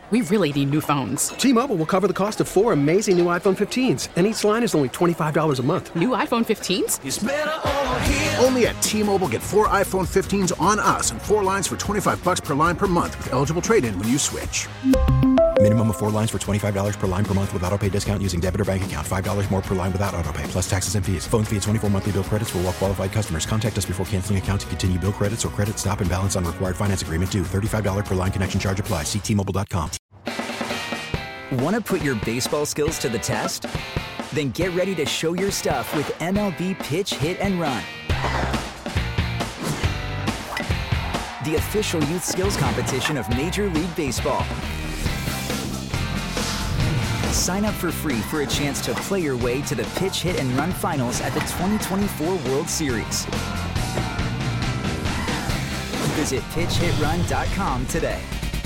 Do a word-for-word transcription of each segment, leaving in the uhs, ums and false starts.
we really need new phones. T-Mobile will cover the cost of four amazing new iPhone fifteens, and each line is only twenty-five dollars a month. New iPhone fifteens? It's better over here. Only at T-Mobile, get four iPhone fifteens on us and four lines for twenty-five dollars per line per month with eligible trade-in when you switch. Minimum of four lines for twenty-five dollars per line per month with autopay discount using debit or bank account. five dollars more per line without autopay, plus taxes and fees. Phone fee at twenty-four monthly bill credits for well-qualified customers. Contact us before canceling account to continue bill credits or credit stop and balance on required finance agreement due. thirty-five dollars per line connection charge applies. See T Mobile dot com. Want to put your baseball skills to the test? Then get ready to show your stuff with M L B Pitch, Hit, and Run. The official youth skills competition of Major League Baseball. Sign up for free for a chance to play your way to the Pitch, Hit, and Run finals at the twenty twenty-four World Series. Visit pitch hit run dot com today.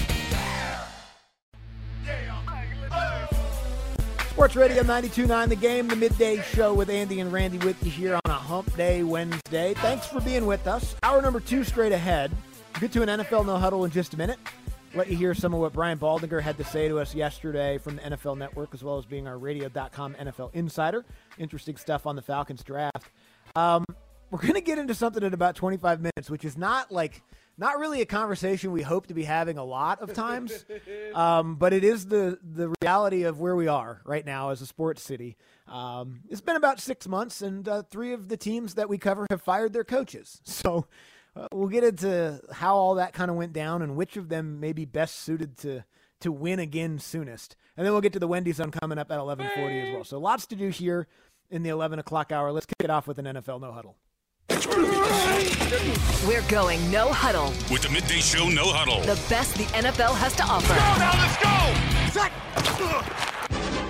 Sports Radio ninety-two point nine The Game, the midday show with Andy and Randy with you here on a Hump Day Wednesday. Thanks for being with us. Hour number two straight ahead. We'll get to an N F L No Huddle in just a minute. Let you hear some of what Brian Baldinger had to say to us yesterday from the N F L Network, as well as being our radio dot com N F L insider. Interesting stuff on the Falcons draft. Um, we're going to get into something in about twenty-five minutes, which is not like not really a conversation we hope to be having a lot of times, um, but it is the the reality of where we are right now as a sports city. Um, it's been about six months, and uh, three of the teams that we cover have fired their coaches. So uh, we'll get into how all that kind of went down and which of them may be best suited to to win again soonest. And then we'll get to the Wendy Zone coming up at eleven forty as well. So lots to do here in the eleven o'clock hour. Let's kick it off with an N F L No Huddle. We're going No Huddle. With the Midday Show No Huddle. The best the N F L has to offer. Go now, let's go!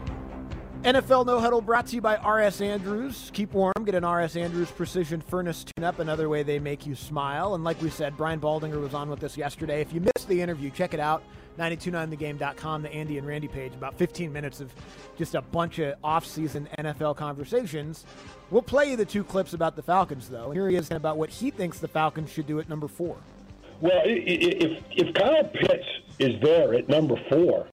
N F L No Huddle brought to you by R S Andrews. Keep warm. Get an R S Andrews Precision Furnace Tune-Up, another way they make you smile. And like we said, Brian Baldinger was on with us yesterday. If you missed the interview, check it out. ninety-two point nine the game dot com, the Andy and Randy page. About fifteen minutes of just a bunch of off-season N F L conversations. We'll play you the two clips about the Falcons, though. Here he is about what he thinks the Falcons should do at number four. Well, if if Kyle Pitts is there at number four,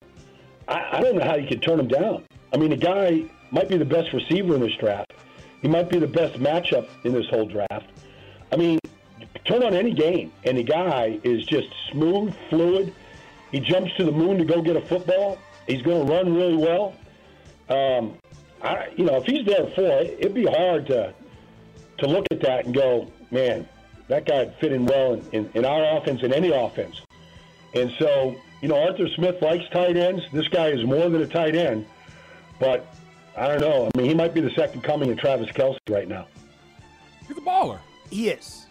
I, I don't know how you could turn him down. I mean, the guy might be the best receiver in this draft. He might be the best matchup in this whole draft. I mean, turn on any game, and the guy is just smooth, fluid. He jumps to the moon to go get a football. He's going to run really well. Um, I, you know, if he's there for it, it'd be hard to to look at that and go, man, that guy would fit in well in, in, in our offense, in any offense. And so, you know, Arthur Smith likes tight ends. This guy is more than a tight end. But I don't know. I mean, he might be the second coming of Travis Kelce right now. He's a baller. He is.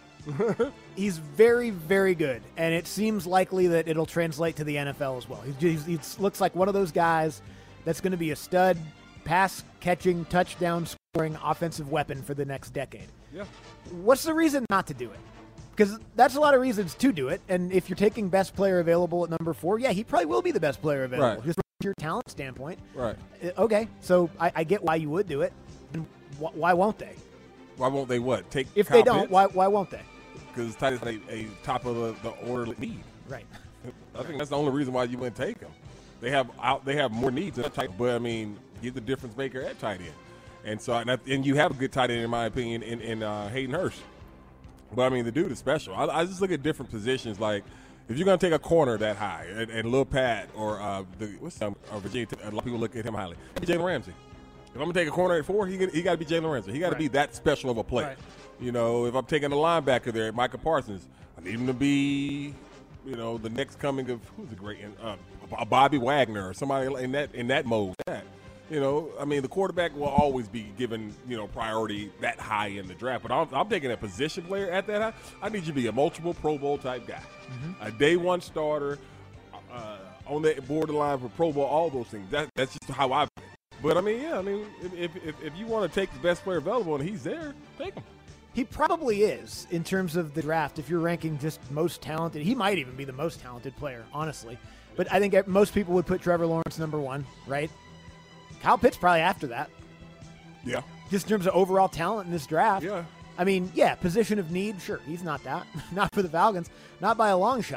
He's very, very good. And it seems likely that it'll translate to the N F L as well. He looks like one of those guys that's going to be a stud, pass-catching, touchdown-scoring offensive weapon for the next decade. Yeah. What's the reason not to do it? Because that's a lot of reasons to do it. And if you're taking best player available at number four, yeah, he probably will be the best player available. Right. Just from your talent standpoint. Right. Okay, so I, I get why you would do it. And wh- why won't they? Why won't they what? Take If Kyle they don't, Pitts? why why won't they? Because tight is a, a top of the, the order need. Right. I think that's the only reason why you wouldn't take him. They have out. They have more needs at tight, but I mean, he's the difference maker at tight end, and so and, and you have a good tight end in my opinion in, in uh, Hayden Hurst. But I mean, the dude is special. I, I just look at different positions. Like if you're gonna take a corner that high, and, and Lil Pat or uh, the what's um, uh, Virginia, a lot of people look at him highly. Jalen Ramsey. If I'm gonna take a corner at four, he he got to be Jalen Ramsey. He got to Right. be that special of a player. Right. You know, if I'm taking a linebacker there, Micah Parsons, I need him to be, you know, the next coming of who's a great, uh, a Bobby Wagner or somebody in that in that mode. That, you know, I mean, the quarterback will always be given, you know, priority that high in the draft. But I'm, I'm taking a position player at that high. I need you to be a multiple Pro Bowl type guy, Mm-hmm. a day one starter, uh, on that borderline for Pro Bowl. All those things. That, that's just how I've been. But I mean, yeah, I mean, if if, if you want to take the best player available and he's there, take him. He probably is in terms of the draft. If you're ranking just most talented, he might even be the most talented player, honestly. But I think most people would put Trevor Lawrence number one, right? Kyle Pitts probably after that. Yeah. Just in terms of overall talent in this draft. Yeah. I mean, yeah, position of need, sure. He's not that. Not for the Falcons. Not by a long shot.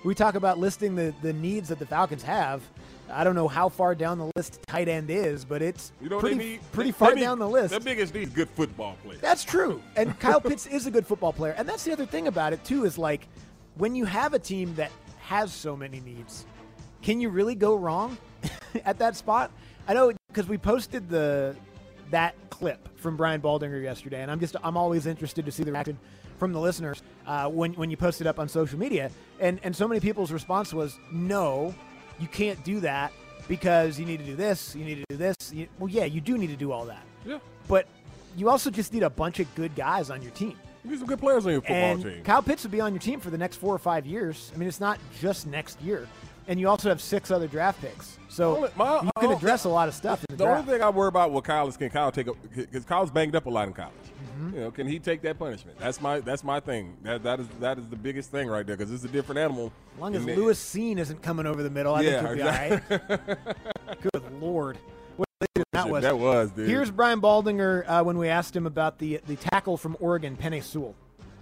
we talk about listing the, the needs that the Falcons have. I don't know how far down the list tight end is, but it's You know, pretty, they need, pretty they, far they need, down the list. The biggest need is good football players. That's true. And Kyle Pitts is a good football player. And that's the other thing about it, too, is like when you have a team that has so many needs, can you really go wrong at that spot? I know because we posted the that clip from Brian Baldinger yesterday, and I'm just I'm always interested to see the reaction from the listeners uh, when when you post it up on social media. And and so many people's response was, no, you can't do that because you need to do this, you need to do this. You, well, yeah, you do need to do all that. Yeah. But you also just need a bunch of good guys on your team. You need some good players on your football and team. Kyle Pitts would be on your team for the next four or five years. I mean, it's not just next year. And you also have six other draft picks. So Only, my, you can address a lot of stuff in the, the draft. only thing I worry about with Kyle is can Kyle take a because Kyle's banged up a lot in college. Mm-hmm. You know, can he take that punishment? That's my that's my thing. That that is that is the biggest thing right there because it's a different animal. As long as the, Lewis Cine isn't coming over the middle, I yeah, think he'll exactly. be all right. Good Lord. What that was. That was, dude. Here's Brian Baldinger uh, when we asked him about the the tackle from Oregon, Penei Sewell.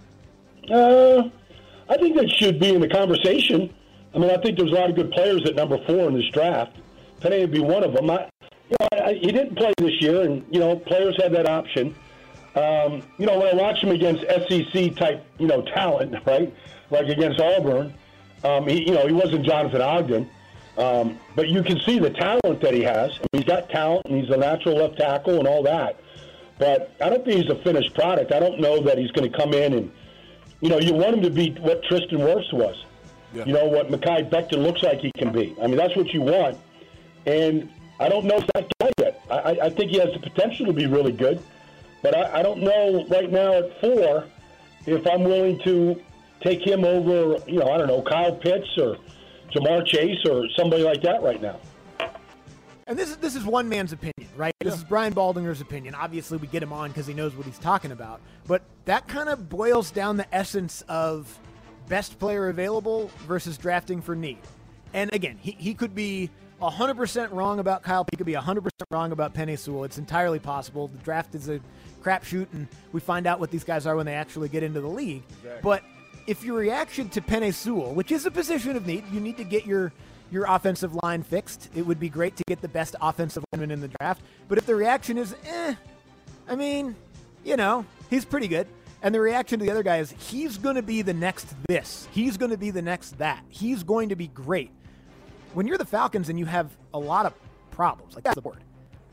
Uh, I think that should be in the conversation. I mean, I think there's a lot of good players at number four in this draft. Penei would be one of them. I, you know, I, he didn't play this year, and, you know, players have that option. Um, you know, when I watch him against S E C-type, you know, talent, right, like against Auburn, um, he, you know, he wasn't Jonathan Ogden. Um, but you can see the talent that he has. I mean, he's got talent, and he's a natural left tackle and all that. But I don't think he's a finished product. I don't know that he's going to come in and, you know, you want him to be what Tristan Wirfs was. Yeah. You know, what Mekhi Becton looks like he can be. I mean, that's what you want. And I don't know if that guy yet. I, I think he has the potential to be really good. But I, I don't know right now at four if I'm willing to take him over, you know, I don't know, Kyle Pitts or Jamar Chase or somebody like that right now. And this is this is one man's opinion, right? This yeah. is Brian Baldinger's opinion. Obviously, we get him on because he knows what he's talking about. But that kind of boils down the essence of best player available versus drafting for need. And again, he, he could be one hundred percent wrong about Kyle. He could be one hundred percent wrong about Penei Sewell. It's entirely possible. The draft is a crapshoot, and we find out what these guys are when they actually get into the league. Exactly. But if your reaction to Penei Sewell, which is a position of need, you need to get your, your offensive line fixed. It would be great to get the best offensive lineman in the draft. But if the reaction is, eh, I mean, you know, he's pretty good. And the reaction to the other guy is, he's going to be the next this. He's going to be the next that. He's going to be great. When you're the Falcons and you have a lot of problems, like that's the board,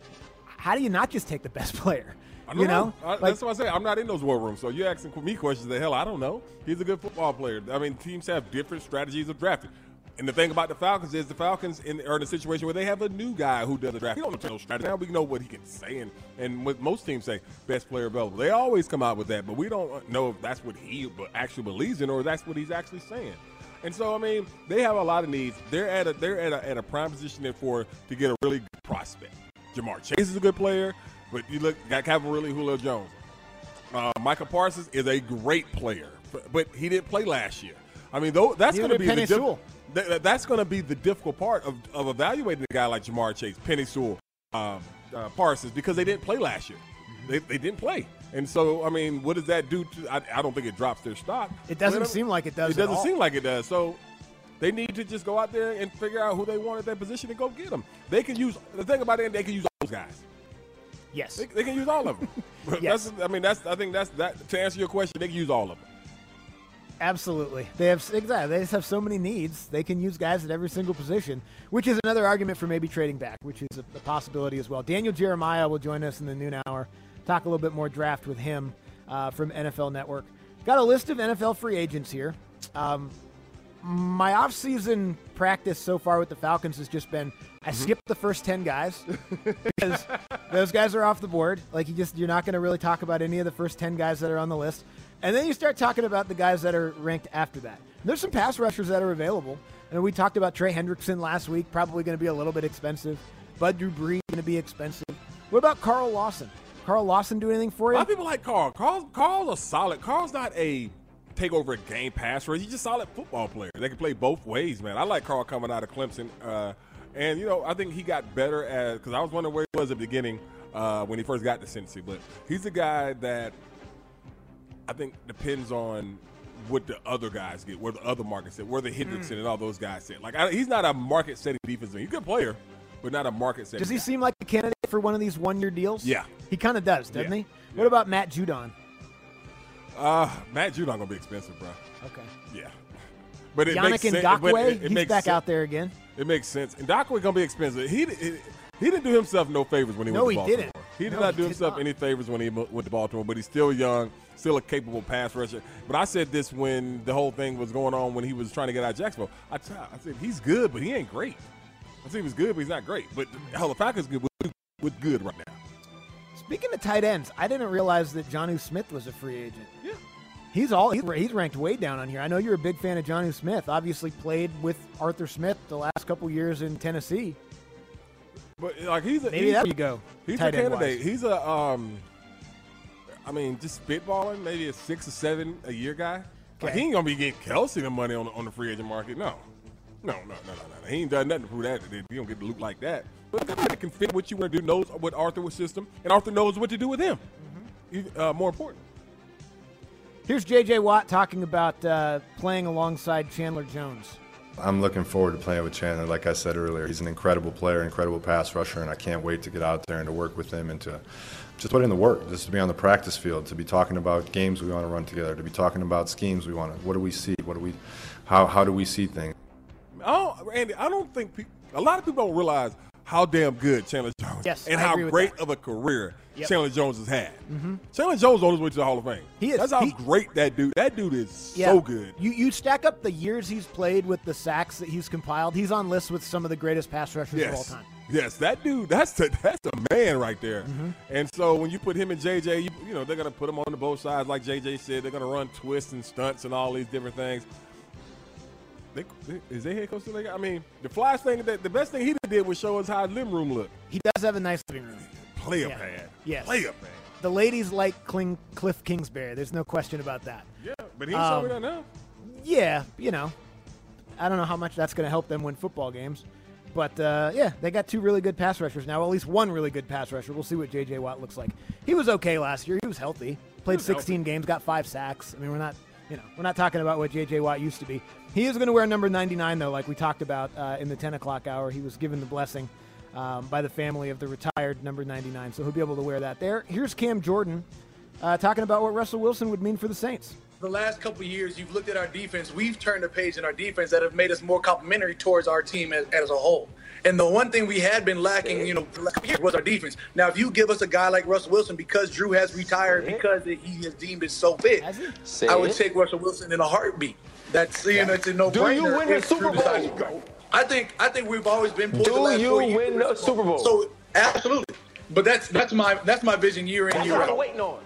how do you not just take the best player? I don't you know. know? I, like, that's what I say. I'm not in those war rooms, so you're asking me questions. The hell, I don't know. He's a good football player. I mean, teams have different strategies of drafting. And the thing about the Falcons is the Falcons in, are in a situation where they have a new guy who does the draft. We don't know strategy. Now we know what he can say, and, and what most teams say, best player available. They always come out with that, but we don't know if that's what he actually believes in or if that's what he's actually saying. And so, I mean, they have a lot of needs. They're at a they're at a, at a prime position for to get a really good prospect. Jamar Chase is a good player, but you look got Calvin Julio Jones. Uh, Micah Parsons is a great player, but, but he didn't play last year. I mean, though that's going to be the diff- th- that's going to be the difficult part of, of evaluating a guy like Jamar Chase, Penei Sewell, um, uh, Parsons, because they didn't play last year. They, they didn't play. And so, I mean, what does that do to I, I don't think it drops their stock. It doesn't seem like it does It doesn't at all. seem like it does. So they need to just go out there and figure out who they want at that position and go get them. They can use – the thing about it, they can use all those guys. Yes. They, they can use all of them. Yes. That's, I mean, that's I think that's – that. To answer your question, they can use all of them. Absolutely. They have exactly. They just have so many needs. They can use guys at every single position, which is another argument for maybe trading back, which is a, a possibility as well. Daniel Jeremiah will join us in the noon hour. Talk a little bit more draft with him uh, from N F L Network. Got a list of N F L free agents here. Um, my off-season practice so far with the Falcons has just been I mm-hmm. skipped the first ten guys because those guys are off the board. Like you just you're not going to really talk about any of the first ten guys that are on the list. And then you start talking about the guys that are ranked after that. And there's some pass rushers that are available. And we talked about Trey Hendrickson last week, probably going to be a little bit expensive. Bud Dupree going to be expensive. What about Carl Lawson? Carl Lawson do anything for you? A lot of people like Carl. Carl Carl's a solid. Carl's not a take over a game pass rusher. He's just a solid football player. They can play both ways, man. I like Carl coming out of Clemson. Uh, and, you know, I think he got better at – because I was wondering where he was at the beginning uh, when he first got to Cincy. But he's a guy that – I think depends on what the other guys get, where the other markets sit, where the Hendrickson mm. and all those guys sit. Like I, he's not a market-setting defenseman. He's a good player, but not a market-setting. Does he guy. seem like a candidate for one of these one-year deals? Yeah, he kind of does, doesn't yeah. he? Yeah. What about Matt Judon? Uh, Matt Judon gonna be expensive, bro. Okay. Yeah, but it Yannick makes sense. Ngakoue, It, it he's makes back sense. out there again. It makes sense. And Ngakoue gonna be expensive. He, he he didn't do himself no favors when he no, went to he Baltimore. Didn't. He did no, not he do did himself not. any favors when he went to Baltimore. But he's still young, still a capable pass rusher. But I said this when the whole thing was going on when he was trying to get out of Jacksonville. I, t- I said he's good, but he ain't great. I said he was good, but he's not great. But hell, the Falcons good with, with good right now. Speaking of tight ends, I didn't realize that Jonnu Smith was a free agent. Yeah. He's all he's, he's ranked way down on here. I know you're a big fan of Jonnu Smith. Obviously played with Arthur Smith the last couple years in Tennessee. But like he's a, maybe he's, that's where you go. He's a candidate. He's a um, I mean, just spitballing, maybe a six or seven a year guy. Okay. Like he ain't gonna be getting Kelsey the money on the, on the free agent market. No, no, no, no, no, no. He ain't done nothing to prove that. He don't get to look like that. But it can fit what you want to do. Knows what Arthur's system, and Arthur knows what to do with him. Mm-hmm. Uh, more important. Here's J J. Watt talking about uh, playing alongside Chandler Jones. I'm looking forward to playing with Chandler. Like I said earlier, he's an incredible player, incredible pass rusher, and I can't wait to get out there and to work with him and to just put in the work, just to be on the practice field, to be talking about games we want to run together, to be talking about schemes we want to. What do we see? What do we? How how do we see things? Oh, Andy, I don't think pe- a lot of people don't realize how damn good Chandler Jones yes, and I how great that. of a career yep. Chandler Jones has had. Mm-hmm. Chandler Jones on his way to the Hall of Fame. He is. That's how he, great that dude. That dude is yeah. so good. You you stack up the years he's played with the sacks that he's compiled. He's on lists with some of the greatest pass rushers yes. of all time. Yes, that dude. That's the that's the man right there. Mm-hmm. And so when you put him and J J, you, you know they're gonna put him on the both sides, like J J said. They're gonna run twists and stunts and all these different things. They, is they head coach still? I mean, the Flyers thing, that the best thing he did was show us how his living room looked. He does have a nice living room. Player yeah. pad. Yes. Player pad. The ladies like Kling, Cliff Kingsbury. There's no question about that. Yeah, but he ain't um, showing that now. Yeah, you know. I don't know how much that's going to help them win football games. But, uh, yeah, they got two really good pass rushers now. Well, at least one really good pass rusher. We'll see what J J. Watt looks like. He was okay last year. He was healthy. Played was sixteen healthy. games, got five sacks. I mean, we're not, you know, we're not talking about what J J. Watt used to be. He is going to wear number ninety-nine, though, like we talked about uh, in the ten o'clock hour. He was given the blessing um, by the family of the retired number ninety-nine, so he'll be able to wear that there. Here's Cam Jordan uh, talking about what Russell Wilson would mean for the Saints. The last couple of years, you've looked at our defense. We've turned a page in our defense that have made us more complimentary towards our team as, as a whole. And the one thing we had been lacking, you know, the last couple of years was our defense. Now, if you give us a guy like Russell Wilson, because Drew has retired, because he has deemed it so fit, I would take Russell Wilson in a heartbeat. That's, you know, it's a no-brainer. Do you win the Super Bowl? I think I think we've always been. Do the last you four years. win the Super Bowl? So absolutely, but that's that's my that's my vision year in That's year what out. I'm waiting on.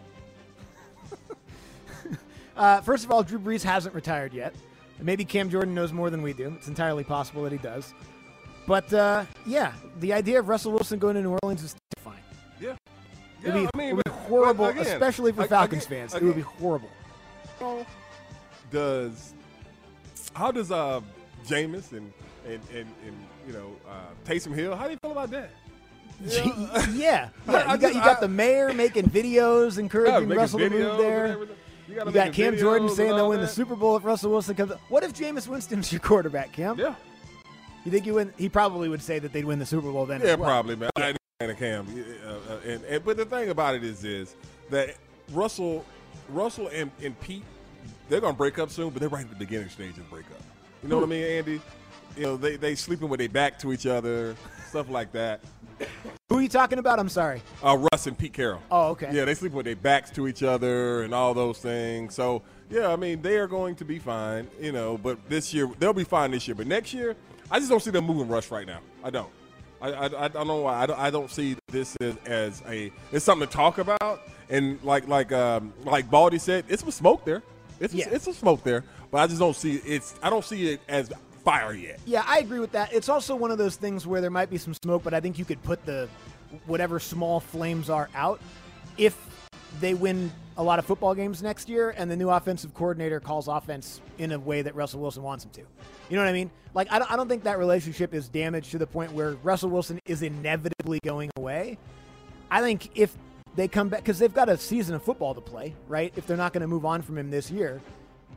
Uh, first of all, Drew Brees hasn't retired yet. Maybe Cam Jordan knows more than we do. It's entirely possible that he does. But, uh, yeah, the idea of Russell Wilson going to New Orleans is terrifying. Yeah. It would Yeah, be, I mean, it would be but- horrible, but again, especially for ag- Falcons again- fans. It would be horrible. How does how does uh Jameis and and, and, and you know uh, Taysom Hill? How do you feel about that? Yeah, Yeah. yeah. I- I You got, just- you got I- the mayor making videos encouraging making Russell to move videos there. and everything. You, gotta You got make Cam videos Jordan and saying all they'll win the that. Super Bowl if Russell Wilson comes. What if Jameis Winston's your quarterback, Cam? Yeah. You think you win? He probably would say that they'd win the Super Bowl then. Yeah, as well. probably, man. I and Cam, uh, uh, and, and but the thing about it is, is that Russell, Russell and, and Pete, they're gonna break up soon, but they're right at the beginning stage of breakup. You know what I mean, Andy? You know, they they sleeping with their back to each other, stuff like that. Who are you talking about? I'm sorry. Uh, Russ and Pete Carroll. Oh, okay. Yeah, they sleep with their backs to each other and all those things. So yeah, I mean, they are going to be fine. You know, but this year they'll be fine this year. But next year, I just don't see them moving Russ right now. I don't. I, I, I don't know why. I don't, I don't see this as, as a it's something to talk about. And like like um, like Baldy said, it's some smoke there. It's Yeah. it's some smoke there. But I just don't see it's. I don't see it as fire yet. Yeah, I agree with that. It's also one of those things where there might be some smoke, but I think you could put the whatever small flames are out if they win a lot of football games next year and the new offensive coordinator calls offense in a way that Russell Wilson wants him to. You know what I mean? Like, I don't, I don't think that relationship is damaged to the point where Russell Wilson is inevitably going away. I think if they come back, because they've got a season of football to play, right? If they're not going to move on from him this year,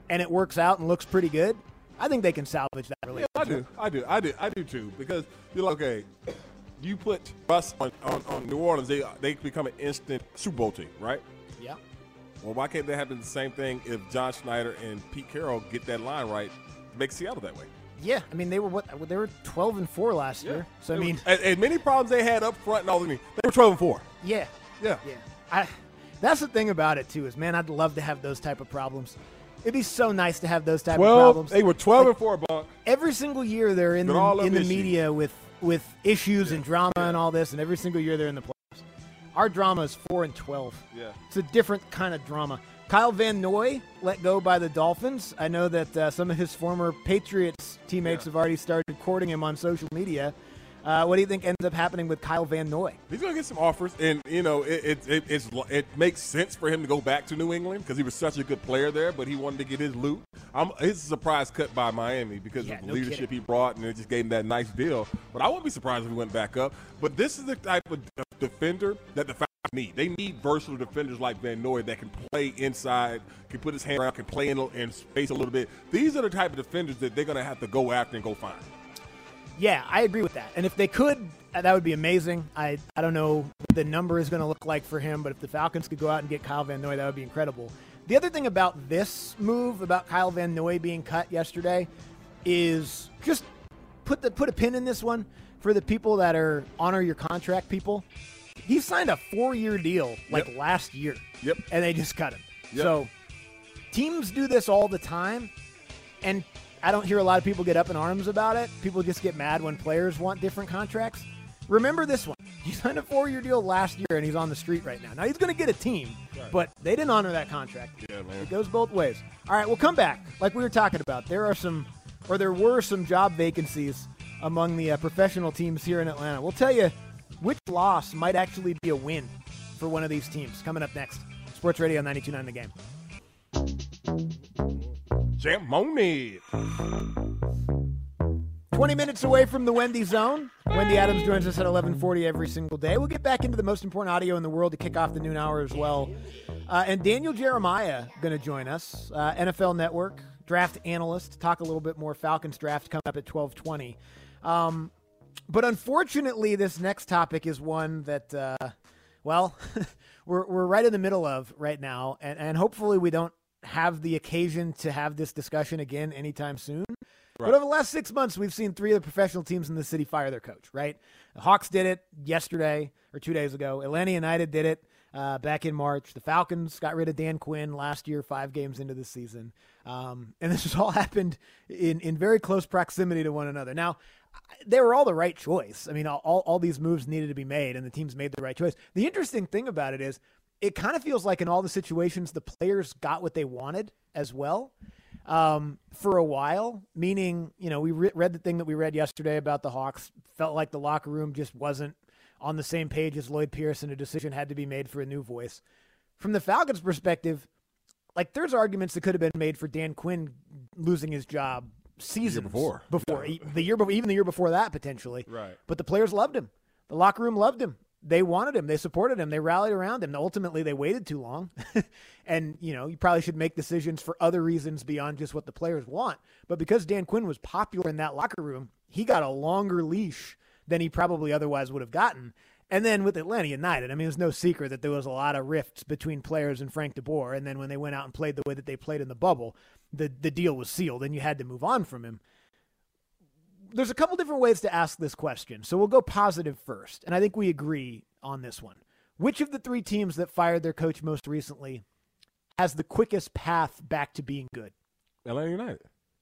and it works out and looks pretty good, I think they can salvage that relationship. Yeah, I do. I do. I do. I do too. Because you're like, okay, you put Russ on, on, on New Orleans, they they become an instant Super Bowl team, right? Yeah. Well, why can't they happen the same thing if John Schneider and Pete Carroll get that line right? Make Seattle that way. Yeah, I mean they were what they were twelve and four last Yeah. year. So I They mean, were, as, as many problems they had up front and all of me, they were twelve and four. yeah, Yeah. yeah. I, that's the thing about it too is, man, I'd love to have those type of problems. It'd be so nice to have those type twelve. of problems. They were twelve Like, and four, Bunk. every single year they're in They're the all in the issues. media with with issues and drama and all this, and every single year they're in the playoffs. Our drama is four and twelve. Yeah. It's a different kind of drama. Kyle Van Noy let go by the Dolphins. I know that uh, some of his former Patriots teammates Yeah. have already started courting him on social media. Uh, what do you think ends up happening with Kyle Van Noy? He's going to get some offers, and you know it it, it it's it makes sense for him to go back to New England because he was such a good player there, but he wanted to get his loot. I'm, it's a surprise cut by Miami because Yeah, of the no leadership kidding. he brought, and it just gave him that nice deal. But I wouldn't be surprised if he went back up. But this is the type of de- defender that the Falcons need. They need versatile defenders like Van Noy that can play inside, can put his hand around, can play in, in space a little bit. These are the type of defenders that they're going to have to go after and go find. Yeah, I agree with that. And if they could, uh, that would be amazing. I, I don't know what the number is going to look like for him, but if the Falcons could go out and get Kyle Van Noy, that would be incredible. The other thing about this move, about Kyle Van Noy being cut yesterday, is just put the put a pin in this one for the people that are honor your contract people. He signed a four-year deal like Yep. last year. Yep. And they just cut him. Yep. So teams do this all the time, and I don't hear a lot of people get up in arms about it. People just get mad when players want different contracts. Remember this one. He signed a four-year deal last year, and he's on the street right now. Now, he's going to get a team, Right. but they didn't honor that contract. Yeah, man. It goes both ways. All right, we'll come back. Like we were talking about, there are some, or there were some job vacancies among the uh, professional teams here in Atlanta. We'll tell you which loss might actually be a win for one of these teams. Coming up next. Sports Radio ninety-two point nine The Game. Jam on it. twenty minutes away from the Wendy Zone. Wendy Adams joins us at eleven forty every single day. We'll get back into the most important audio in the world to kick off the noon hour as well. Uh, and Daniel Jeremiah going to join us, uh, N F L Network, draft analyst, to talk a little bit more Falcons draft coming up at twelve twenty. Um, but unfortunately, this next topic is one that, uh, well, we're, we're right in the middle of right now. And, and hopefully we don't have the occasion to have this discussion again anytime soon. But over the last six months, we've seen three of the professional teams in the city fire their coach, right? The Hawks did it yesterday or two days ago. Atlanta United did it uh, back in March. The Falcons got rid of Dan Quinn last year, five games into the season. Um, and this has all happened in, in very close proximity to one another. Now, they were all the right choice. I mean, all, all, all these moves needed to be made, and the teams made the right choice. The interesting thing about it is it kind of feels like in all the situations, the players got what they wanted as well. Um, for a while, meaning, you know, we re- read the thing that we read yesterday about the Hawks, felt like the locker room just wasn't on the same page as Lloyd Pierce, and a decision had to be made for a new voice. From the Falcons' perspective, like, there's arguments that could have been made for Dan Quinn losing his job seasons before. before e- the year before, even the year before that potentially. Right. But the players loved him. The locker room loved him. They wanted him. They supported him. They rallied around him. Ultimately, they waited too long. And, you know, you probably should make decisions for other reasons beyond just what the players want. But because Dan Quinn was popular in that locker room, he got a longer leash than he probably otherwise would have gotten. And then with Atlanta United, I mean, it's no secret that there was a lot of rifts between players and Frank DeBoer. And then when they went out and played the way that they played in the bubble, the, the deal was sealed and you had to move on from him. There's a couple different ways to ask this question. So we'll go positive first. And I think we agree on this one. Which of the three teams that fired their coach most recently has the quickest path back to being good? Atlanta United.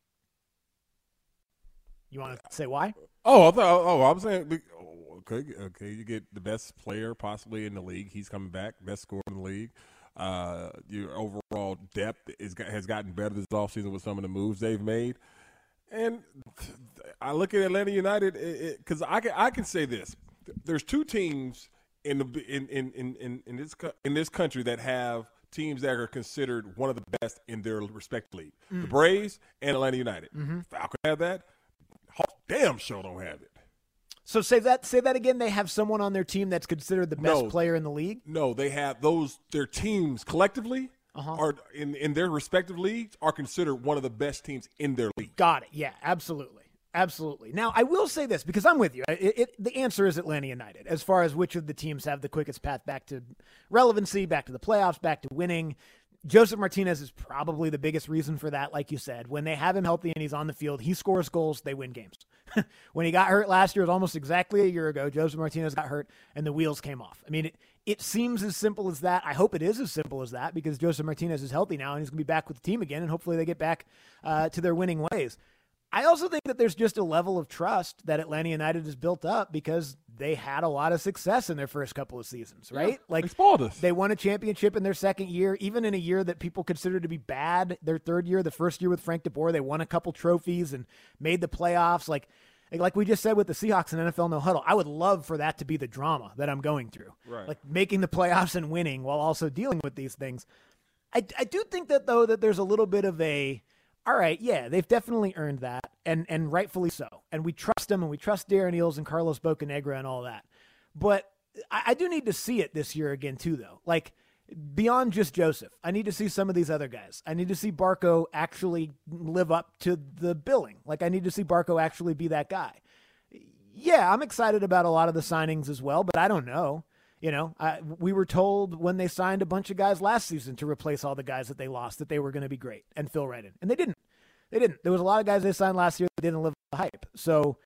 You want to say why? Oh, I thought. Oh, I'm saying. Okay, okay. You get the best player possibly in the league. He's coming back. Best scorer in the league. Uh, your overall depth is has gotten better this offseason with some of the moves they've made. And I look at Atlanta United because I can I can say this: there's two teams in the in in in in this in this country that have teams that are considered one of the best in their respective league. Mm. The Braves and Atlanta United. Mm-hmm. Falcons have that. Hawks damn sure don't have it. So say that say that again. They have someone on their team that's considered the best No. player in the league. No, they have those. Their teams collectively uh-huh. are in, in their respective leagues are considered one of the best teams in their league. Got it. Yeah, absolutely. Absolutely. Now, I will say this because I'm with you. It, it, the answer is Atlanta United as far as which of the teams have the quickest path back to relevancy, back to the playoffs, back to winning. Joseph Martinez is probably the biggest reason for that, like you said. When they have him healthy and he's on the field, he scores goals, they win games. When he got hurt last year, it was almost exactly a year ago. Joseph Martinez got hurt, and the wheels came off. I mean, it, it seems as simple as that. I hope it is as simple as that because Joseph Martinez is healthy now, and he's going to be back with the team again, and hopefully they get back uh, to their winning ways. I also think that there's just a level of trust that Atlanta United has built up because they had a lot of success in their first couple of seasons, right? Yeah, like they spoiled us. They won a championship in their second year, even in a year that people consider to be bad. Their third year, the first year with Frank DeBoer, they won a couple trophies and made the playoffs. Like, like we just said with the Seahawks and N F L No Huddle, I would love for that to be the drama that I'm going through. Right. Like making the playoffs and winning while also dealing with these things. I, I do think that, though, that there's a little bit of a, all right, yeah, they've definitely earned that, and and rightfully so. And we trust them, and we trust Darren Eales and Carlos Bocanegra and all that. But I, I do need to see it this year again, too, though. Like, beyond just Joseph, I need to see some of these other guys. I need to see Barco actually live up to the billing. Like, I need to see Barco actually be that guy. Yeah, I'm excited about a lot of the signings as well, but I don't know. You know, I, we were told when they signed a bunch of guys last season to replace all the guys that they lost that they were going to be great and fill right in. And they didn't. They didn't. There was a lot of guys they signed last year that didn't live up to the hype. So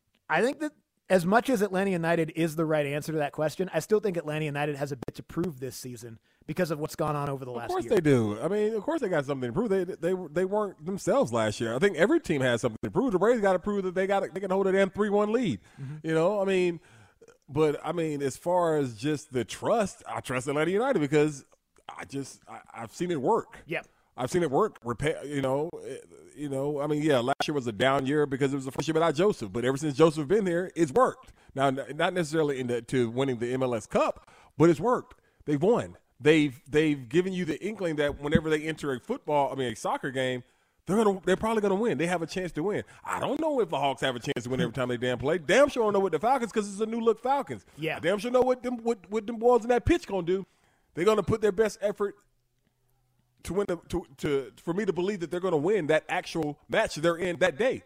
I think that as much as Atlanta United is the right answer to that question, I still think Atlanta United has a bit to prove this season because of what's gone on over the last year. Of course they do. I mean, of course they got something to prove. They they they weren't themselves last year. I think every team has something to prove. The Braves got to prove that they got they can hold a damn three one lead. Mm-hmm. You know, I mean – But, I mean, as far as just the trust, I trust Atlanta United because I just I, I've seen it work. Yep. I've seen it work. Repair, you know, you know. I mean, yeah, last year was a down year because it was the first year without Joseph. But ever since Joseph been here, it's worked. Now, not necessarily in the, to winning the M L S Cup, but it's worked. They've won. They've they've given you the inkling that whenever they enter a football, I mean, a soccer game, They're gonna. They're probably gonna win. They have a chance to win. I don't know if the Hawks have a chance to win every time they damn play. Damn sure don't know what the Falcons because it's a new look Falcons. Yeah. I damn sure know what them what, what them boys in that pitch gonna do. They're gonna put their best effort to win the, to to for me to believe that they're gonna win that actual match they're in that day.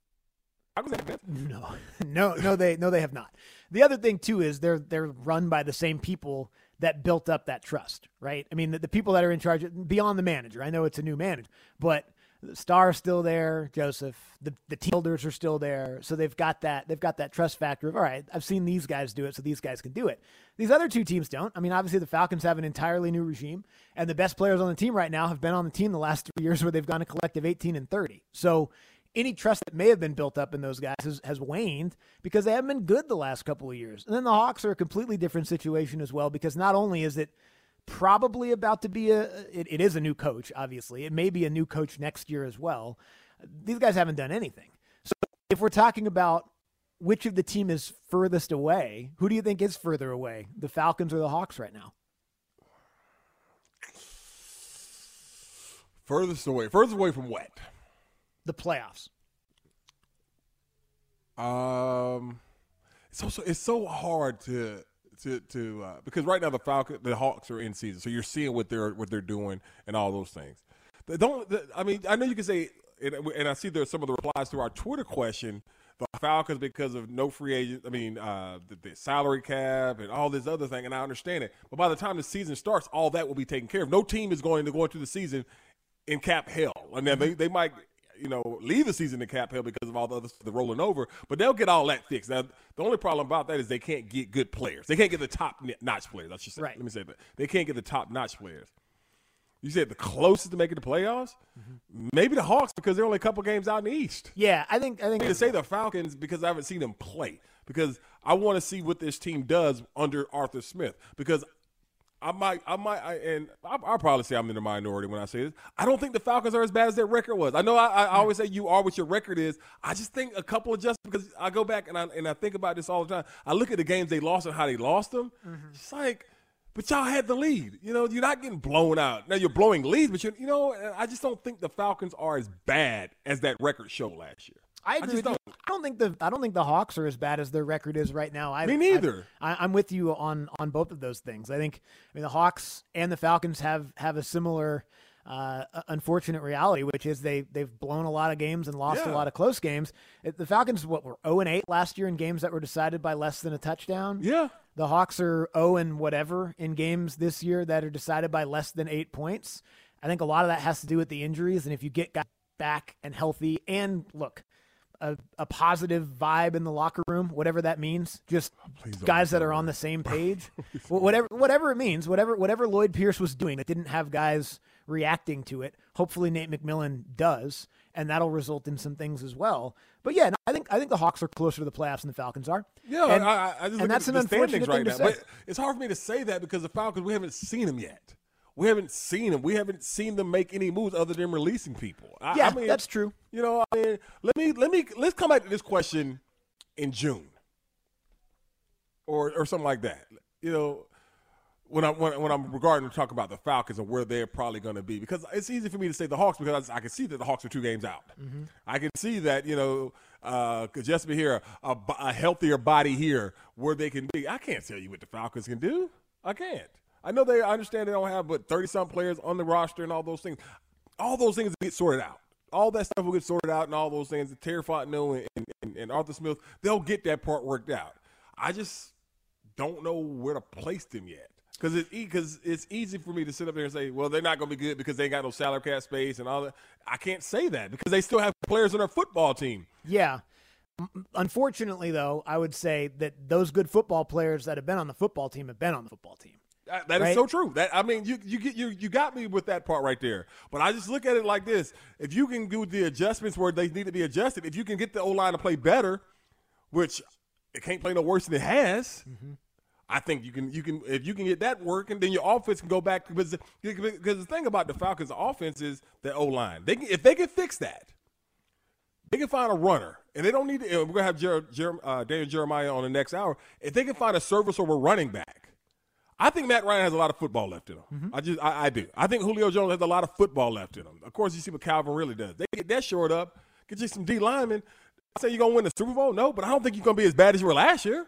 No, no, no. They no, they have not. The other thing too is they're they're run by the same people that built up that trust, right? I mean, the, the people that are in charge beyond the manager. I know it's a new manager, but. The star's still there, Joseph. The the team builders are still there, so they've got that. They've got that trust factor of all right. I've seen these guys do it, so these guys can do it. These other two teams don't. I mean, obviously the Falcons have an entirely new regime, and the best players on the team right now have been on the team the last three years, where they've gone a collective eighteen and thirty. So any trust that may have been built up in those guys has, has waned because they haven't been good the last couple of years. And then the Hawks are a completely different situation as well because not only is it probably about to be a it, it is a new coach, obviously. It may be a new coach next year as well. These guys haven't done anything. So if we're talking about which of the team is furthest away, who do you think is further away, the Falcons or the Hawks right now? Furthest away. Furthest away from what? The playoffs. Um, it's also it's so hard to to to uh, because right now the Falcons, the Hawks are in season, so you're seeing what they're what they're doing and all those things. They don't. The, I mean, I know you can say, and, and I see there's some of the replies to our Twitter question. The Falcons because of no free agent. I mean, uh, the, the salary cap and all this other thing, and I understand it. But by the time the season starts, all that will be taken care of. No team is going to go into the season in cap hell, and then they they might. You know, leave the season in cap hell because of all the other stuff they're rolling over, but they'll get all that fixed. Now, the only problem about that is they can't get good players. They can't get the top-notch players, I should say. Right. Let me say that. They can't get the top-notch players. You said the closest to making the playoffs? Mm-hmm. Maybe the Hawks because they're only a couple games out in the East. Yeah, I think – I think to say the Falcons because I haven't seen them play because I want to see what this team does under Arthur Smith because – I might, I might, I, and I'll, I'll probably say I'm in the minority when I say this. I don't think the Falcons are as bad as their record was. I know I, I always say you are what your record is. I just think a couple of just because I go back and I and I think about this all the time. I look at the games they lost and how they lost them. Mm-hmm. It's like, but y'all had the lead. You know, you're not getting blown out. Now you're blowing leads, but you, you know, I just don't think the Falcons are as bad as that record showed last year. I agree. I just with don't. You. I don't think the I don't think the Hawks are as bad as their record is right now. I, Me neither. I, I'm with you on on both of those things. I think I mean the Hawks and the Falcons have have a similar uh, unfortunate reality, which is they they've blown a lot of games and lost Yeah. a lot of close games. It, the Falcons what were oh and eight last year in games that were decided by less than a touchdown. Yeah. The Hawks are oh and whatever in games this year that are decided by less than eight points. I think a lot of that has to do with the injuries, and if you get guys back and healthy, and look, a, a positive vibe in the locker room, whatever that means, just guys that are on the same page, Wh- whatever whatever it means, whatever whatever Lloyd Pierce was doing that didn't have guys reacting to it. Hopefully Nate McMillan does, and that'll result in some things as well. But yeah, no, I think I think the Hawks are closer to the playoffs than the Falcons are. Yeah, and, I, I just and look that's at an the standings unfortunate right thing now. to say. But it's hard for me to say that because the Falcons, we haven't seen them yet. We haven't seen them. We haven't seen them make any moves other than releasing people. I, Yeah, I mean, that's true. You know, I mean, let me let me let's come back to this question in June or or something like that. You know, when I'm when, when I'm regarding to talk about the Falcons and where they're probably going to be, because it's easy for me to say the Hawks because I, I can see that the Hawks are two games out. Mm-hmm. I can see that, you know, uh, could just be here a, a healthier body here where they can be. I can't tell you what the Falcons can do. I can't. I know they I understand they don't have but thirty-some players on the roster and all those things. All those things get sorted out. All that stuff will get sorted out and all those things. Terry Fontenot and, and, and Arthur Smith, they'll get that part worked out. I just don't know where to place them yet. Because it's, because it's easy for me to sit up there and say, well, they're not going to be good because they ain't got no salary cap space and all that. I can't say that because they still have players on their football team. Yeah. Unfortunately, though, I would say that those good football players that have been on the football team have been on the football team. That, that right? is so true. That I mean, you you get you you got me with that part right there. But I just look at it like this: if you can do the adjustments where they need to be adjusted, if you can get the O line to play better, which it can't play no worse than it has, mm-hmm. I think you can you can if you can get that working, then your offense can go back because the, because the thing about the Falcons' offense is the O line. They can, if they can fix that, they can find a runner, and they don't need to. We're gonna have Jer, Jer, uh, Daniel Jeremiah on the next hour. If they can find a serviceable running back. I think Matt Ryan has a lot of football left in him. Mm-hmm. I just, I, I do. I think Julio Jones has a lot of football left in him. Of course, you see what Calvin really does. They get that shored up, get you some D linemen. I say you're gonna win the Super Bowl, no, but I don't think you're gonna be as bad as you were last year.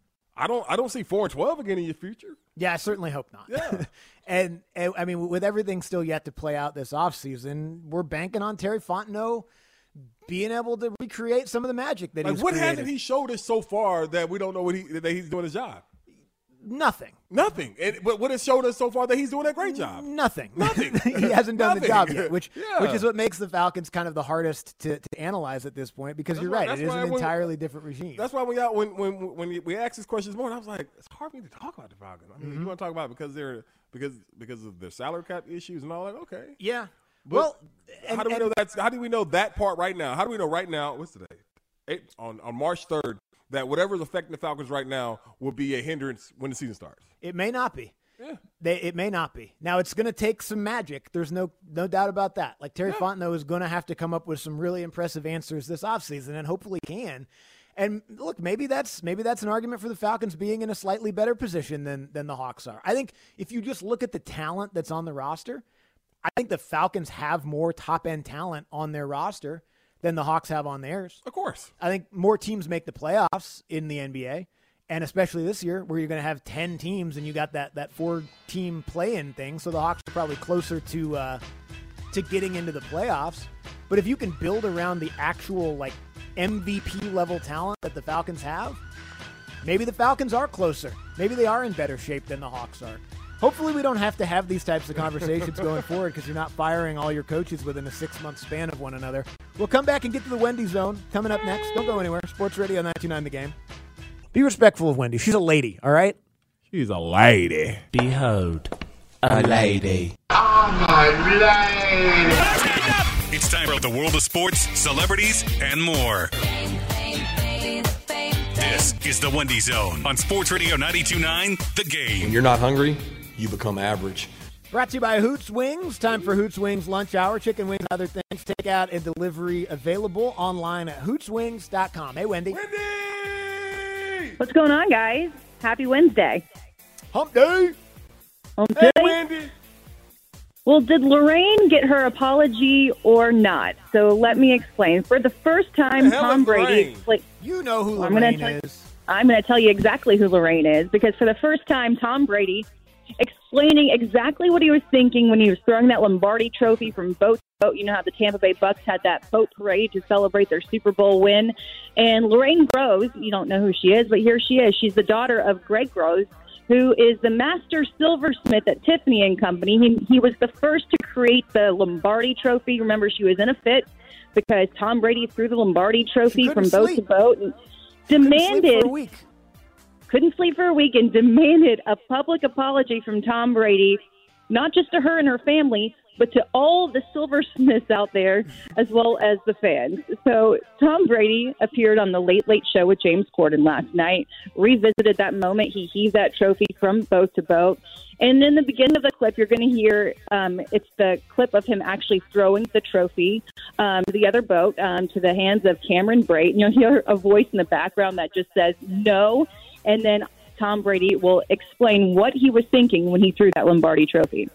I don't, I don't see four and twelve again in your future. Yeah, I certainly hope not. Yeah, and, and I mean, with everything still yet to play out this offseason, we're banking on Terry Fontenot being able to recreate some of the magic that like, he's what created. hasn't he showed us so far that we don't know what he that he's doing his job? Nothing. Nothing. And, but what has showed us so far that he's doing a great job? Nothing. Nothing. He hasn't done Nothing. the job yet, which yeah. which is what makes the Falcons kind of the hardest to, to analyze at this point because That's you're why, right. It is an when, entirely different regime. That's why we got when when when we asked this question this morning, I was like, it's hard for me to talk about the Falcons. I mean, Mm-hmm. you want to talk about it because they're because because of their salary cap issues and all that. Okay. Yeah. But well, how and, do we and, know that's how do we know that part right now? How do we know right now? What's today? Eight, on on March third. That whatever's affecting the Falcons right now will be a hindrance when the season starts. It may not be. Yeah. They, it may not be. Now, it's going to take some magic. There's no no doubt about that. Like, Terry Yeah. Fontenot is going to have to come up with some really impressive answers this offseason, and hopefully can. And, look, maybe that's maybe that's an argument for the Falcons being in a slightly better position than, than the Hawks are. I think if you just look at the talent that's on the roster, I think the Falcons have more top-end talent on their roster than the Hawks have on theirs. Of course. I think more teams make the playoffs in the N B A, and especially this year where you're going to have ten teams and you got that, that four-team play-in thing, so the Hawks are probably closer to uh, to getting into the playoffs. But if you can build around the actual like M V P-level talent that the Falcons have, maybe the Falcons are closer. Maybe they are in better shape than the Hawks are. Hopefully we don't have to have these types of conversations going forward because you're not firing all your coaches within a six-month span of one another. We'll come back and get to the Wendy Zone coming up next. Don't go anywhere. Sports Radio nine two nine The Game. Be respectful of Wendy. She's a lady, all right? She's a lady. Behold, a lady. Oh, my lady. It's time for the world of sports, celebrities, and more. This is the Wendy Zone on Sports Radio ninety-two point nine The Game. When you're not hungry, you become average. Brought to you by Hoots Wings. Time for Hoots Wings lunch hour. Chicken wings and other things. Take out and delivery available online at hoots wings dot com. Hey, Wendy. Wendy! What's going on, guys? Happy Wednesday. Hump day. Hump Hey, day. Wendy. Well, did Lorraine get her apology or not? So let me explain. For the first time, Tom Brady... Like, you know who I'm Lorraine gonna is. I'm going to tell you exactly who Lorraine is, because for the first time, Tom Brady explaining exactly what he was thinking when he was throwing that Lombardi trophy from boat to boat. You know how the Tampa Bay Bucks had that boat parade to celebrate their Super Bowl win. And Lorraine Groves, you don't know who she is, but here she is. She's the daughter of Greg Groves, who is the master silversmith at Tiffany and Company. He, he was the first to create the Lombardi trophy. Remember, she was in a fit because Tom Brady threw the Lombardi trophy from boat to boat and demanded... Couldn't sleep for a week and demanded a public apology from Tom Brady, not just to her and her family, but to all the silversmiths out there, as well as the fans. So Tom Brady appeared on the Late Late Show with James Corden last night, revisited that moment. He heaved that trophy from boat to boat. And in the beginning of the clip, you're going to hear um, it's the clip of him actually throwing the trophy um, to the other boat, um, to the hands of Cameron Brate. And you'll hear a voice in the background that just says, no. And then Tom Brady will explain what he was thinking when he threw that Lombardi trophy.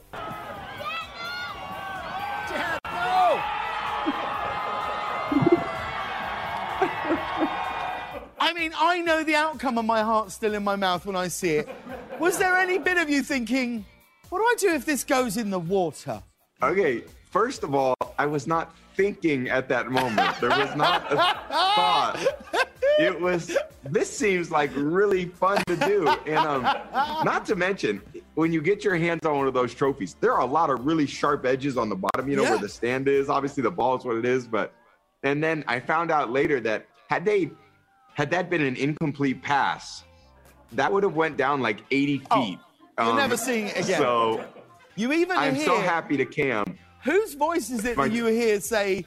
I mean, I know the outcome and my heart's still in my mouth when I see it. Was there any bit of you thinking, what do I do if this goes in the water? Okay, first of all, I was not thinking at that moment. There was not a thought. It was, this seems like really fun to do. And um, not to mention, when you get your hands on one of those trophies, there are a lot of really sharp edges on the bottom, you know, yeah. where the stand is. Obviously, the ball is what it is. But, and then I found out later that had they, had that been an incomplete pass, that would have went down like eighty feet. Oh, you're um, never seeing it again. So you even I'm hear, so happy to Cam. Whose voice is it My, that you hear say,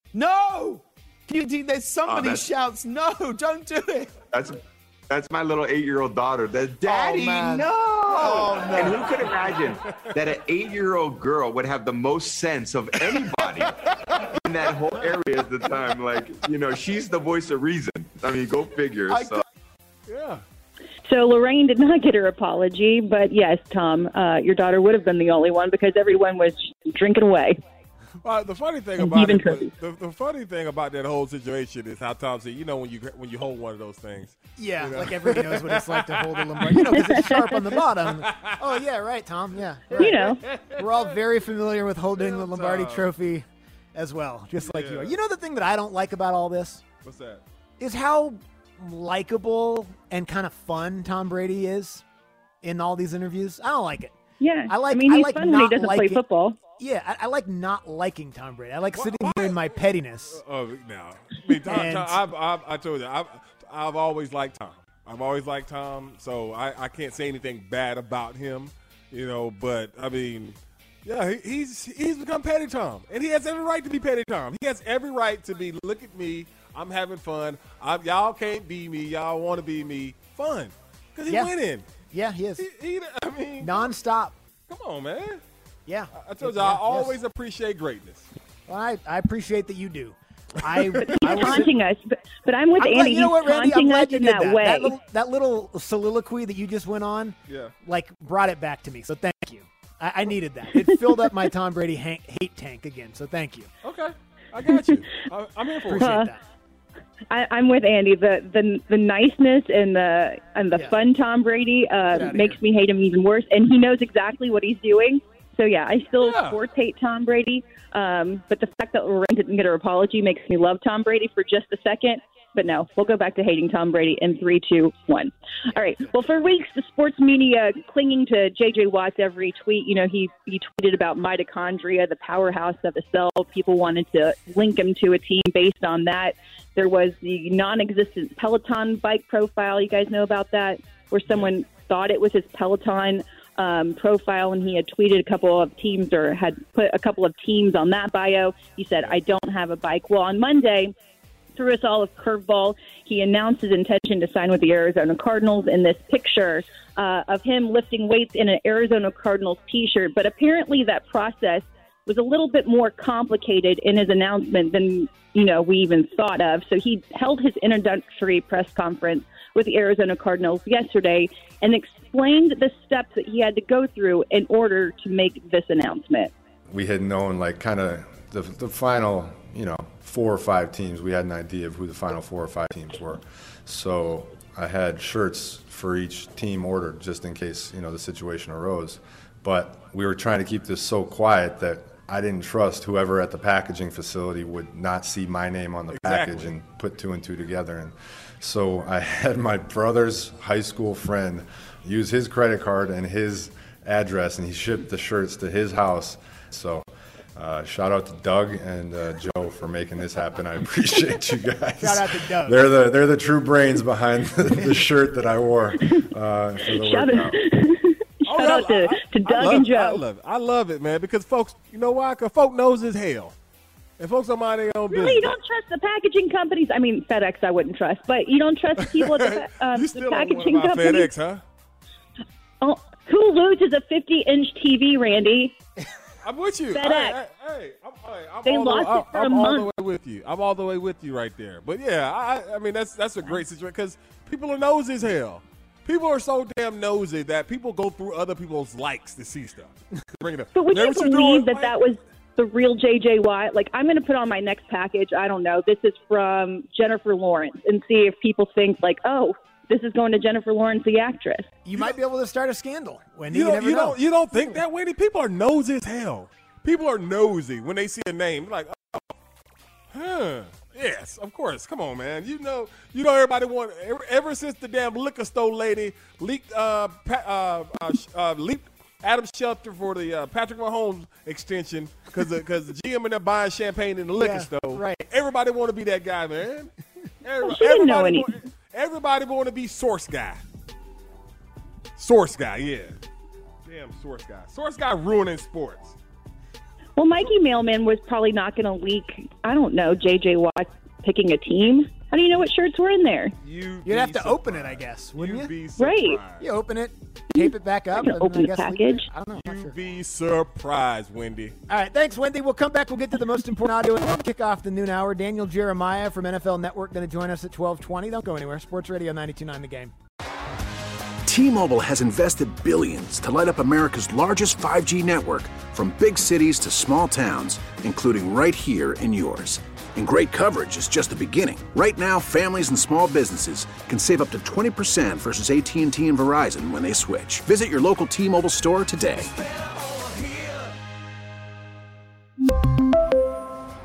no? You, there's somebody oh, shouts, no, don't do it. That's that's my little eight-year-old daughter. The daddy, oh, no. Oh, no. And who could imagine that an eight-year-old girl would have the most sense of anybody in that whole area at the time? Like, you know, she's the voice of reason. I mean, go figure. I so. Yeah. So Lorraine did not get her apology, but yes, Tom, uh, your daughter would have been the only one because everyone was drinking away. Well, the funny thing about it, was, the, the funny thing about that whole situation is how Tom said, you know, when you when you hold one of those things. Yeah, you know? like everybody knows what it's like to hold a Lombardi. You know, because it's sharp on the bottom. Oh, yeah, right, Tom. Yeah. Right. You know. We're all very familiar with holding yeah, the Lombardi Tom. trophy as well, just like yeah. you are. You know the thing that I don't like about all this? What's that? Is how likable and kind of fun Tom Brady is in all these interviews. I don't like it. Yeah. I like I mean, he's I like fun when he doesn't like play it. football. Yeah, I, I like not liking Tom Brady. I like What- sitting why? here in my pettiness. Oh, no. I mean, Tom, And- Tom, I've, I've, I told you, I've, I've always liked Tom. I've always liked Tom, so I, I can't say anything bad about him, you know, but, I mean, yeah, he, he's he's become Petty Tom, and he has every right to be Petty Tom. He has every right to be, look at me, I'm having fun. I'm, y'all can't be me. Y'all want to be me. Fun, because he's Yeah. winning. Yeah, he is. He, he, I mean, Non-stop. come on, man. Yeah. I told you, Yeah, I yes. always appreciate greatness. Well, I, I appreciate that you do. I, He's I was taunting us, but, but I'm with I'm Andy. glad, you know what, He's Randy? I'm taunting glad us you in did that, that. way. That little, that little soliloquy that you just went on, Yeah. like, brought it back to me. So thank you. I, I needed that. It filled up my Tom Brady ha- hate tank again. So thank you. Okay, I got you. I, I'm here for it. Appreciate Uh, that. I, I'm with Andy. The the the niceness and the and the Yeah. fun Tom Brady uh, outta makes here. me hate him even worse, and he knows exactly what he's doing. So yeah, I still Yeah. sports hate Tom Brady. Um, but the fact that Lorraine didn't get her apology makes me love Tom Brady for just a second. But no, we'll go back to hating Tom Brady in three, two, one. All right. Well, for weeks, the sports media clinging to J J Watt's every tweet. You know, he he tweeted about mitochondria, the powerhouse of the cell. People wanted to link him to a team based on that. There was the non-existent Peloton bike profile. You guys know about that, where someone thought it was his Peloton um, profile, and he had tweeted a couple of teams or had put a couple of teams on that bio. He said, "I don't have a bike." Well, on Monday, threw us all a curveball. He announced his intention to sign with the Arizona Cardinals in this picture uh, of him lifting weights in an Arizona Cardinals T-shirt. But apparently that process was a little bit more complicated in his announcement than, you know, we even thought of. So he held his introductory press conference with the Arizona Cardinals yesterday and explained the steps that he had to go through in order to make this announcement. we had known like kind of the, the final, you know, four or five teams. We had an idea of who the final four or five teams were. So I had shirts for each team ordered just in case, you know, the situation arose. But we were trying to keep this so quiet that I didn't trust whoever at the packaging facility would not see my name on the Exactly. package and put two and two together. And so I had my brother's high school friend use his credit card and his address, and he shipped the shirts to his house. So uh, shout out to Doug and uh, Joe for making this happen. I appreciate you guys. Shout out to Doug. They're the they're the true brains behind the, the shirt that I wore uh, for the Shout workout. Oh, Shout out to, to Doug I love, and Joe. I love it. I love it, man, because folks, you know why? Because folk knows as hell. And folks don't mind their own Really, you business. don't trust the packaging companies? I mean, FedEx I wouldn't trust, but you don't trust the people at the, pa- um, you the still packaging don't want about companies? FedEx, huh? Oh, who loses a fifty-inch T V, Randy? I'm with you. FedEx. Hey, hey, hey, I'm, hey, I'm They all the, lost I'm, it for I'm a all month. the way with you. I'm all the way with you right there. But yeah, I, I mean that's that's a great situation because people are nosy as hell. People are so damn nosy that people go through other people's likes to see stuff. Bring it up. But would Never you should do believe it, that man. that was the real J J Watt? Like, I'm going to put on my next package, I don't know, this is from Jennifer Lawrence, and see if people think, like, oh, this is going to Jennifer Lawrence, the actress. You might be able to start a scandal. Wendy, You you, don't, never you know. don't you don't think that, Wendy? People are nosy as hell. People are nosy when they see a name. Like, oh, huh. Yes, of course. Come on, man. You know, you know, everybody want. Ever, ever since the damn liquor store lady leaked, uh, pa- uh, uh, uh leaked Adam Schefter for the uh, Patrick Mahomes extension because because the G M and they're buying champagne in the liquor Yeah, store. right. Everybody want to be that guy, man. Everybody, She didn't know everybody, any- want, everybody want to be source guy. Source guy, yeah. Damn source guy. Source guy ruining sports. Well, Mikey Mailman was probably not going to leak, I don't know, J J Watt picking a team. How do you know what shirts were in there? You You'd have to open it, I guess, wouldn't you? Be Right. You open it, tape it back up, can and open I the guess leave it package. there. I don't know. I'm not You sure. be surprised, Wendy. All right, thanks, Wendy. We'll come back. We'll get to the most important audio and we'll kick off the noon hour. Daniel Jeremiah from N F L Network going to join us at twelve twenty. Don't go anywhere. Sports Radio ninety-two point nine The Game. T-Mobile has invested billions to light up America's largest five G network, from big cities to small towns, including right here in yours. And great coverage is just the beginning. Right now, families and small businesses can save up to twenty percent versus A T and T and Verizon when they switch. Visit your local T-Mobile store today.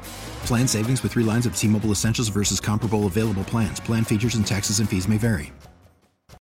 Plan savings with three lines of T-Mobile Essentials versus comparable available plans. Plan features and taxes and fees may vary.